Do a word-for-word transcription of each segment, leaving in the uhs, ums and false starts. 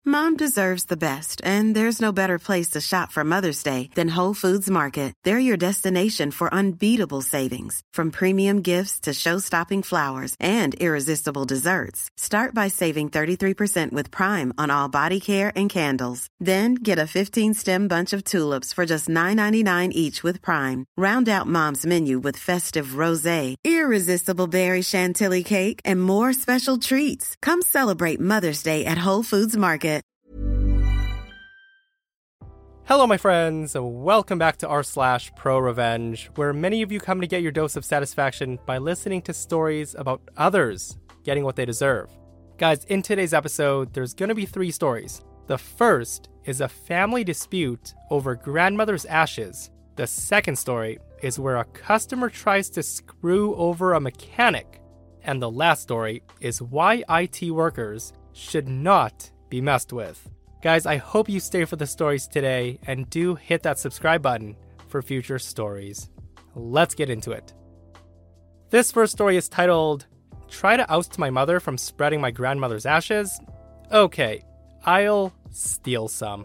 Mom deserves the best, and there's no better place to shop for Mother's Day than Whole Foods Market. They're your destination for unbeatable savings, from premium gifts to show-stopping flowers and irresistible desserts. Start by saving thirty-three percent with Prime on all body care and candles. Then get a fifteen-stem bunch of tulips for just nine ninety-nine each with Prime. Round out Mom's menu with festive rosé, irresistible berry chantilly cake, and more special treats. Come celebrate Mother's Day at Whole Foods Market. Hello, my friends, and welcome back to r slash pro revenge, where many of you come to get your dose of satisfaction by listening to stories about others getting what they deserve. Guys, in today's episode, there's going to be three stories. The first is a family dispute over grandmother's ashes. The second story is where a customer tries to screw over a mechanic. And the last story is why I T workers should not be messed with. Guys, I hope you stay for the stories today and do hit that subscribe button for future stories. Let's get into it. This first story is titled, Try to Oust My Mother from Spreading My Grandmother's Ashes? Okay, I'll steal some.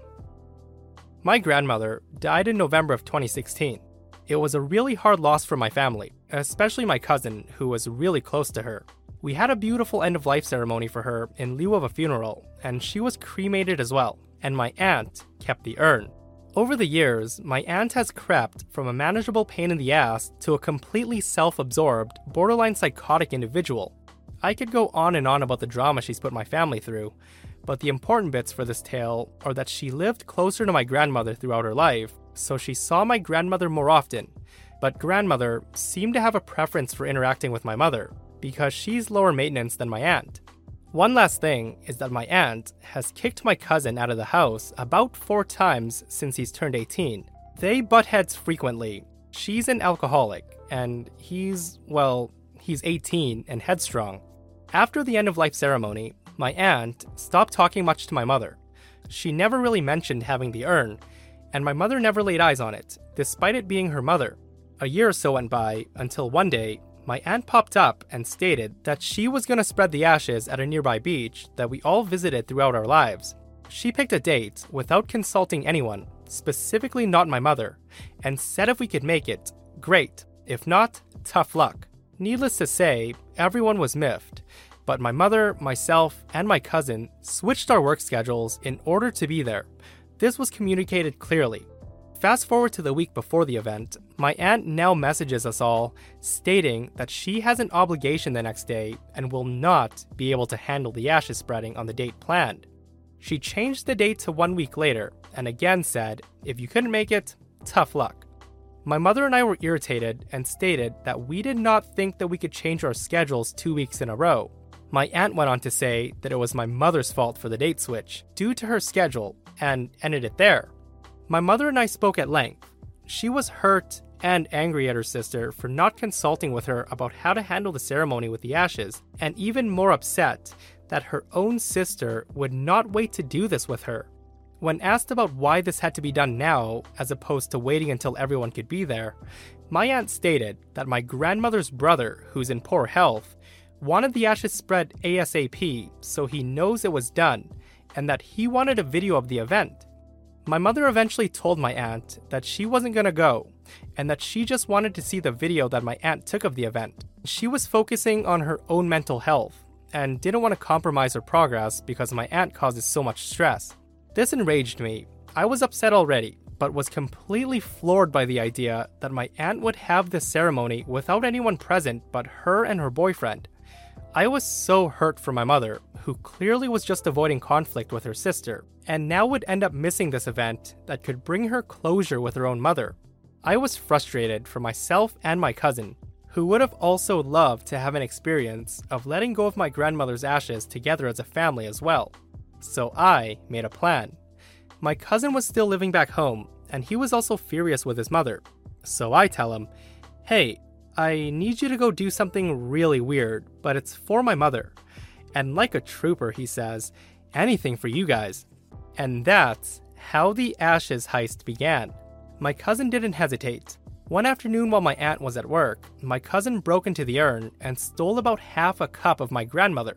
My grandmother died in November of twenty sixteen. It was a really hard loss for my family, especially my cousin, who was really close to her. We had a beautiful end-of-life ceremony for her in lieu of a funeral, and she was cremated as well, and my aunt kept the urn. Over the years, my aunt has crept from a manageable pain in the ass to a completely self-absorbed, borderline psychotic individual. I could go on and on about the drama she's put my family through, but the important bits for this tale are that she lived closer to my grandmother throughout her life, so she saw my grandmother more often, but grandmother seemed to have a preference for interacting with my mother, because she's lower maintenance than my aunt. One last thing is that my aunt has kicked my cousin out of the house about four times since he's turned eighteen. They butt heads frequently. She's an alcoholic, and he's, well, he's eighteen and headstrong. After the end-of-life ceremony, my aunt stopped talking much to my mother. She never really mentioned having the urn, and my mother never laid eyes on it, despite it being her mother. A year or so went by until one day, my aunt popped up and stated that she was going to spread the ashes at a nearby beach that we all visited throughout our lives. She picked a date without consulting anyone, specifically not my mother, and said if we could make it, great. If not, tough luck. Needless to say, everyone was miffed, but my mother, myself, and my cousin switched our work schedules in order to be there. This was communicated clearly. Fast forward to the week before the event, my aunt now messages us all, stating that she has an obligation the next day and will not be able to handle the ashes spreading on the date planned. She changed the date to one week later, and again said, if you couldn't make it, tough luck. My mother and I were irritated and stated that we did not think that we could change our schedules two weeks in a row. My aunt went on to say that it was my mother's fault for the date switch, due to her schedule, and ended it there. My mother and I spoke at length. She was hurt and angry at her sister for not consulting with her about how to handle the ceremony with the ashes, and even more upset that her own sister would not wait to do this with her. When asked about why this had to be done now, as opposed to waiting until everyone could be there, my aunt stated that my grandmother's brother, who's in poor health, wanted the ashes spread ASAP so he knows it was done, and that he wanted a video of the event. My mother eventually told my aunt that she wasn't going to go, and that she just wanted to see the video that my aunt took of the event. She was focusing on her own mental health, and didn't want to compromise her progress because my aunt causes so much stress. This enraged me. I was upset already, but was completely floored by the idea that my aunt would have this ceremony without anyone present but her and her boyfriend. I was so hurt for my mother, who clearly was just avoiding conflict with her sister, and now would end up missing this event that could bring her closure with her own mother. I was frustrated for myself and my cousin, who would have also loved to have an experience of letting go of my grandmother's ashes together as a family as well. So I made a plan. My cousin was still living back home, and he was also furious with his mother. So I tell him, hey, I need you to go do something really weird, but it's for my mother. And like a trooper, he says, anything for you guys. And that's how the ashes heist began. My cousin didn't hesitate. One afternoon while my aunt was at work, my cousin broke into the urn and stole about half a cup of my grandmother,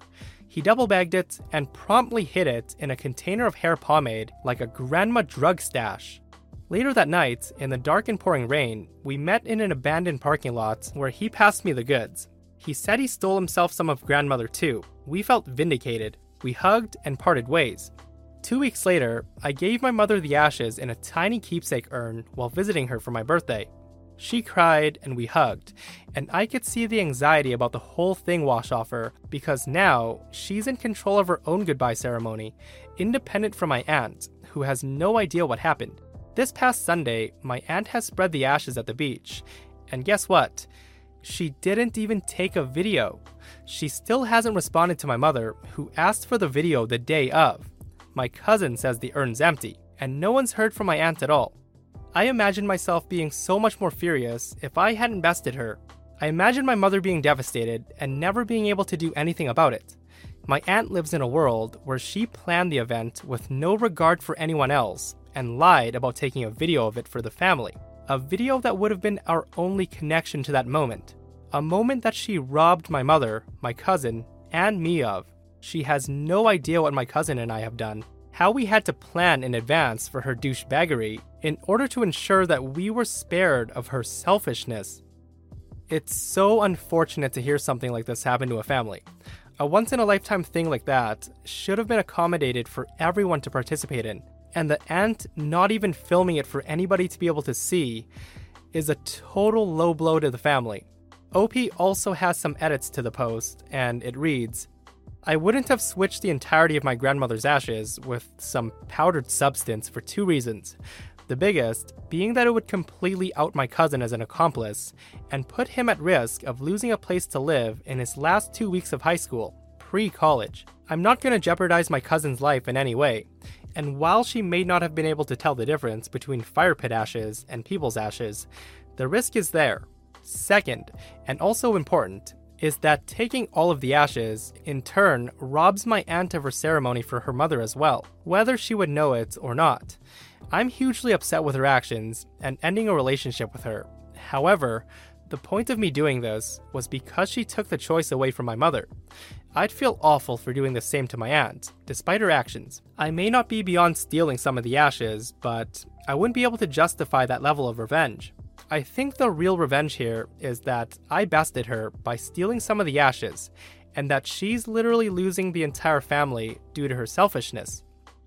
He double-bagged it and promptly hid it in a container of hair pomade like a grandma drug stash. Later that night, in the dark and pouring rain, we met in an abandoned parking lot where he passed me the goods. He said he stole himself some of grandmother too. We felt vindicated. We hugged and parted ways. Two weeks later, I gave my mother the ashes in a tiny keepsake urn while visiting her for my birthday. She cried and we hugged, and I could see the anxiety about the whole thing wash off her because now she's in control of her own goodbye ceremony, independent from my aunt, who has no idea what happened. This past Sunday, my aunt has spread the ashes at the beach, and guess what? She didn't even take a video. She still hasn't responded to my mother, who asked for the video the day of. My cousin says the urn's empty, and no one's heard from my aunt at all. I imagine myself being so much more furious if I hadn't bested her. I imagine my mother being devastated and never being able to do anything about it. My aunt lives in a world where she planned the event with no regard for anyone else and lied about taking a video of it for the family. A video that would have been our only connection to that moment. A moment that she robbed my mother, my cousin, and me of. She has no idea what my cousin and I have done. How we had to plan in advance for her douchebaggery in order to ensure that we were spared of her selfishness. It's so unfortunate to hear something like this happen to a family. A once-in-a-lifetime thing like that should have been accommodated for everyone to participate in, and the aunt not even filming it for anybody to be able to see is a total low blow to the family. O P also has some edits to the post, and it reads, I wouldn't have switched the entirety of my grandmother's ashes with some powdered substance for two reasons. The biggest being that it would completely out my cousin as an accomplice and put him at risk of losing a place to live in his last two weeks of high school, pre-college. I'm not going to jeopardize my cousin's life in any way, and while she may not have been able to tell the difference between fire pit ashes and people's ashes, the risk is there. Second, and also important, is that taking all of the ashes, in turn, robs my aunt of her ceremony for her mother as well, whether she would know it or not. I'm hugely upset with her actions and ending a relationship with her. However, the point of me doing this was because she took the choice away from my mother. I'd feel awful for doing the same to my aunt, despite her actions. I may not be beyond stealing some of the ashes, but I wouldn't be able to justify that level of revenge. I think the real revenge here is that I bested her by stealing some of the ashes, and that she's literally losing the entire family due to her selfishness.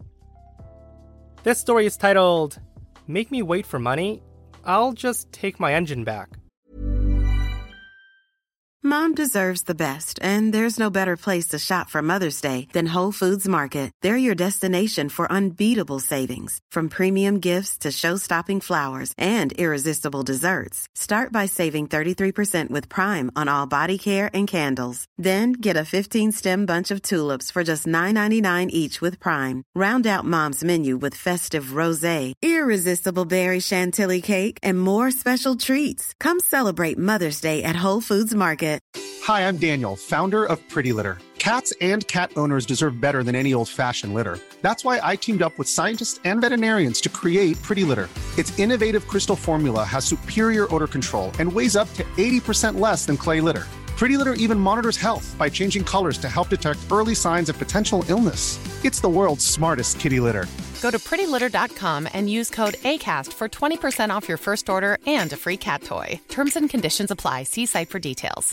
This story is titled, Make Me Wait for Money? I'll Just Take My Engine Back. Mom deserves the best, and there's no better place to shop for Mother's Day than Whole Foods Market. They're your destination for unbeatable savings, from premium gifts to show-stopping flowers and irresistible desserts. Start by saving thirty-three percent with Prime on all body care and candles. Then get a fifteen-stem bunch of tulips for just nine ninety-nine each with Prime. Round out Mom's menu with festive rosé, irresistible berry chantilly cake, and more special treats. Come celebrate Mother's Day at Whole Foods Market. Hi, I'm Daniel, founder of Pretty Litter. Cats and cat owners deserve better than any old-fashioned litter. That's why I teamed up with scientists and veterinarians to create Pretty Litter. Its innovative crystal formula has superior odor control and weighs up to eighty percent less than clay litter. Pretty Litter even monitors health by changing colors to help detect early signs of potential illness. It's the world's smartest kitty litter. Go to pretty litter dot com and use code ACAST for twenty percent off your first order and a free cat toy. Terms and conditions apply. See site for details.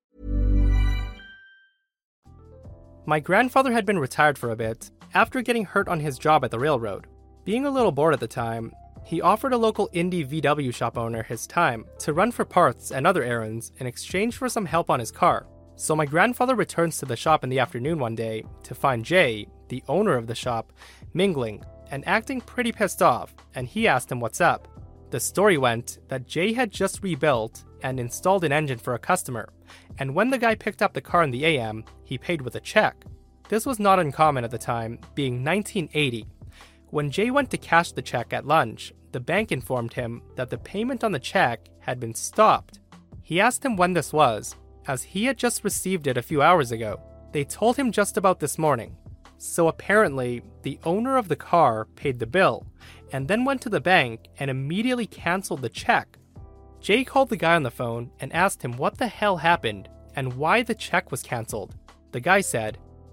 My grandfather had been retired for a bit after getting hurt on his job at the railroad. Being a little bored at the time, he offered a local indie V W shop owner his time to run for parts and other errands in exchange for some help on his car. So my grandfather returns to the shop in the afternoon one day to find Jay, the owner of the shop, mingling and acting pretty pissed off, and he asked him what's up. The story went that Jay had just rebuilt and installed an engine for a customer, and when the guy picked up the car in the A M, he paid with a check. This was not uncommon at the time, being nineteen eighty. When Jay went to cash the check at lunch, the bank informed him that the payment on the check had been stopped. He asked him when this was, as he had just received it a few hours ago. They told him just about this morning. So apparently, the owner of the car paid the bill, and then went to the bank and immediately canceled the check. Jay called the guy on the phone and asked him what the hell happened and why the check was canceled. The guy said,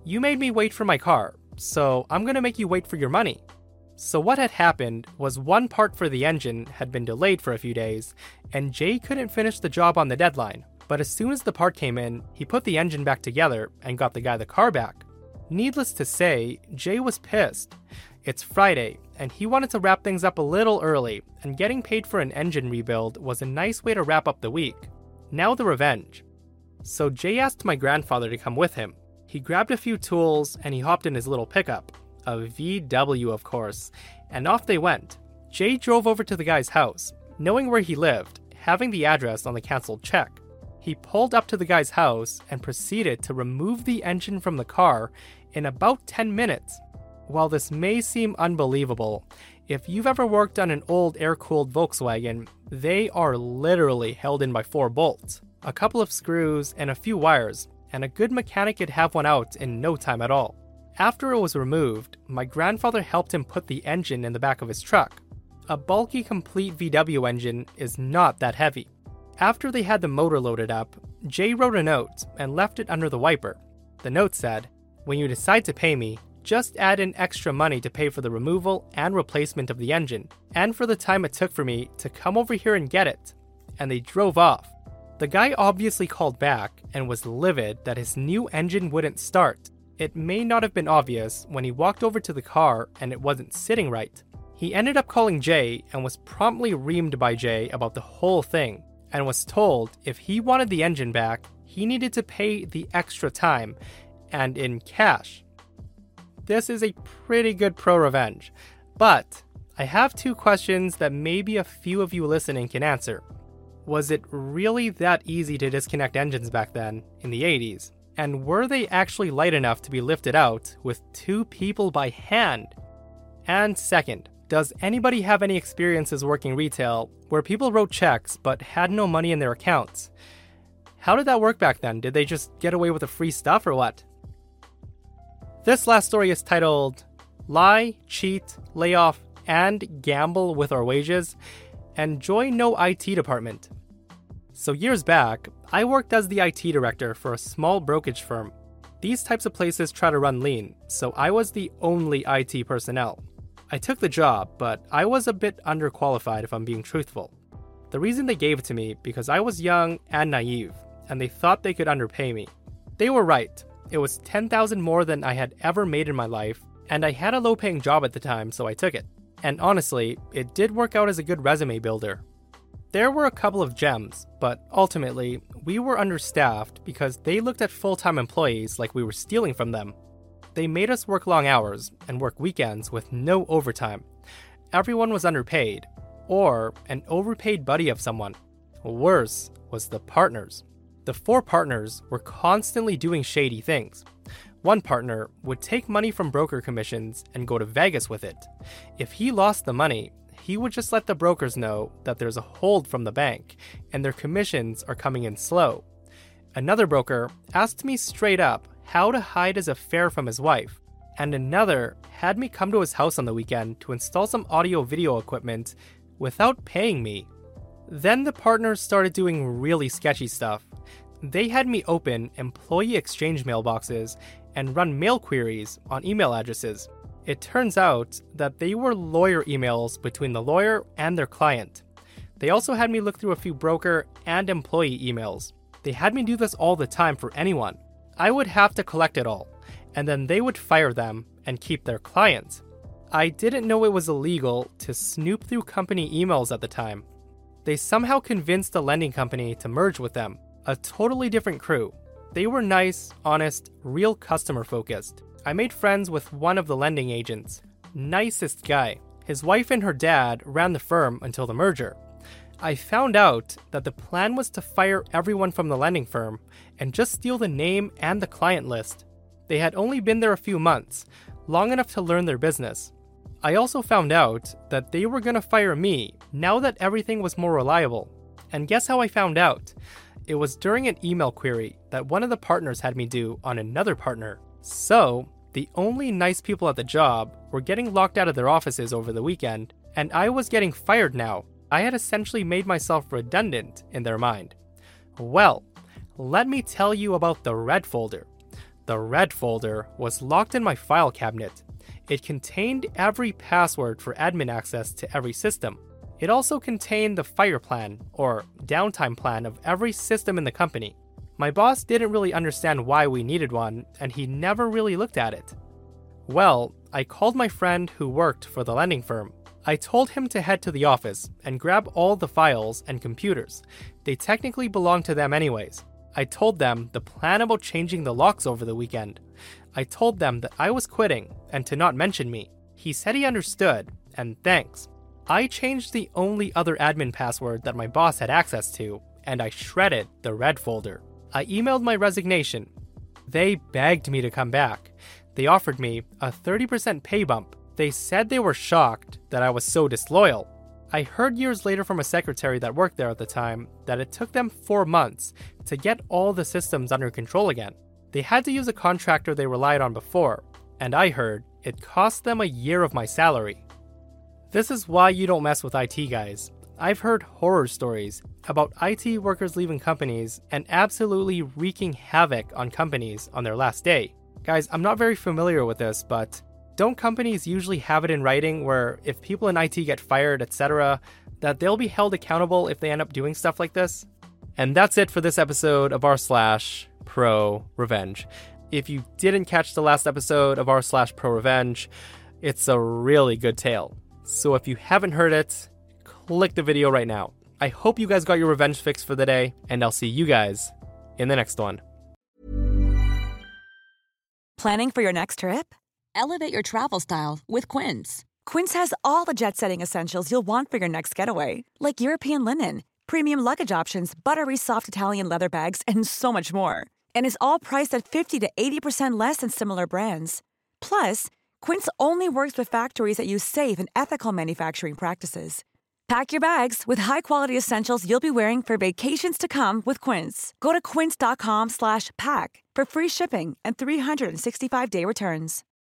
"You made me wait for my car, so I'm gonna make you wait for your money." So what had happened was one part for the engine had been delayed for a few days, and Jay couldn't finish the job on the deadline. But as soon as the part came in, he put the engine back together and got the guy the car back. Needless to say, Jay was pissed. It's Friday, and he wanted to wrap things up a little early, and getting paid for an engine rebuild was a nice way to wrap up the week. Now the revenge. So Jay asked my grandfather to come with him. He grabbed a few tools and he hopped in his little pickup. A V W, of course, and off they went. Jay drove over to the guy's house, knowing where he lived, having the address on the canceled check. He pulled up to the guy's house and proceeded to remove the engine from the car in about ten minutes. While this may seem unbelievable, if you've ever worked on an old air-cooled Volkswagen, they are literally held in by four bolts, a couple of screws, and a few wires, and a good mechanic could have one out in no time at all. After it was removed, my grandfather helped him put the engine in the back of his truck. A bulky complete V W engine is not that heavy. After they had the motor loaded up, Jay wrote a note and left it under the wiper. The note said, "When you decide to pay me, just add in extra money to pay for the removal and replacement of the engine, and for the time it took for me to come over here and get it." And they drove off. The guy obviously called back and was livid that his new engine wouldn't start. It may not have been obvious when he walked over to the car and it wasn't sitting right. He ended up calling Jay and was promptly reamed by Jay about the whole thing, and was told if he wanted the engine back, he needed to pay the extra time, and in cash. This is a pretty good pro-revenge, but I have two questions that maybe a few of you listening can answer. Was it really that easy to disconnect engines back then, in the eighties? And were they actually light enough to be lifted out with two people by hand? And second, does anybody have any experiences working retail where people wrote checks but had no money in their accounts? How did that work back then? Did they just get away with the free stuff or what? This last story is titled "Lie, Cheat, Lay Off, and Gamble with Our Wages, and Join No I T Department." So years back, I worked as the I T director for a small brokerage firm. These types of places try to run lean, so I was the only I T personnel. I took the job, but I was a bit underqualified if I'm being truthful. The reason they gave it to me because I was young and naive, and they thought they could underpay me. They were right. It was ten thousand dollars more than I had ever made in my life, and I had a low-paying job at the time, so I took it. And honestly, it did work out as a good resume builder. There were a couple of gems, but ultimately, we were understaffed because they looked at full-time employees like we were stealing from them. They made us work long hours and work weekends with no overtime. Everyone was underpaid, or an overpaid buddy of someone. Worse was the partners. The four partners were constantly doing shady things. One partner would take money from broker commissions and go to Vegas with it. If he lost the money, he would just let the brokers know that there's a hold from the bank and their commissions are coming in slow. Another broker asked me straight up how to hide his affair from his wife, and another had me come to his house on the weekend to install some audio-video equipment without paying me. Then the partners started doing really sketchy stuff. They had me open employee exchange mailboxes and run mail queries on email addresses. It turns out that they were lawyer emails between the lawyer and their client. They also had me look through a few broker and employee emails. They had me do this all the time for anyone. I would have to collect it all, and then they would fire them and keep their clients. I didn't know it was illegal to snoop through company emails at the time. They somehow convinced the lending company to merge with them, a totally different crew. They were nice, honest, real customer-focused. I made friends with one of the lending agents. Nicest guy. His wife and her dad ran the firm until the merger. I found out that the plan was to fire everyone from the lending firm and just steal the name and the client list. They had only been there a few months, long enough to learn their business. I also found out that they were going to fire me now that everything was more reliable. And guess how I found out? It was during an email query that one of the partners had me do on another partner. So, the only nice people at the job were getting locked out of their offices over the weekend, and I was getting fired now. I had essentially made myself redundant in their mind. Well, let me tell you about the red folder. The red folder was locked in my file cabinet. It contained every password for admin access to every system. It also contained the fire plan, or downtime plan, of every system in the company. My boss didn't really understand why we needed one, and he never really looked at it. Well, I called my friend who worked for the lending firm. I told him to head to the office and grab all the files and computers. They technically belong to them anyways. I told them the plan about changing the locks over the weekend. I told them that I was quitting and to not mention me. He said he understood, and thanks. I changed the only other admin password that my boss had access to, and I shredded the red folder. I emailed my resignation. They begged me to come back. They offered me a thirty percent pay bump. They said they were shocked that I was so disloyal. I heard years later from a secretary that worked there at the time that it took them four months to get all the systems under control again. They had to use a contractor they relied on before, and I heard it cost them a year of my salary. This is why you don't mess with I T guys. I've heard horror stories about I T workers leaving companies and absolutely wreaking havoc on companies on their last day. Guys, I'm not very familiar with this, but don't companies usually have it in writing where if people in I T get fired, et cetera, that they'll be held accountable if they end up doing stuff like this? And that's it for this episode of r slash pro revenge. If you didn't catch the last episode of r slash pro revenge, it's a really good tale. So if you haven't heard it, click the video right now. I hope you guys got your revenge fix for the day, and I'll see you guys in the next one. Planning for your next trip? Elevate your travel style with Quince. Quince has all the jet-setting essentials you'll want for your next getaway, like European linen, premium luggage options, buttery soft Italian leather bags, and so much more. And is all priced at fifty to eighty percent less than similar brands. Plus, Quince only works with factories that use safe and ethical manufacturing practices. Pack your bags with high-quality essentials you'll be wearing for vacations to come with Quince. Go to quince.com slash pack for free shipping and three sixty-five day returns.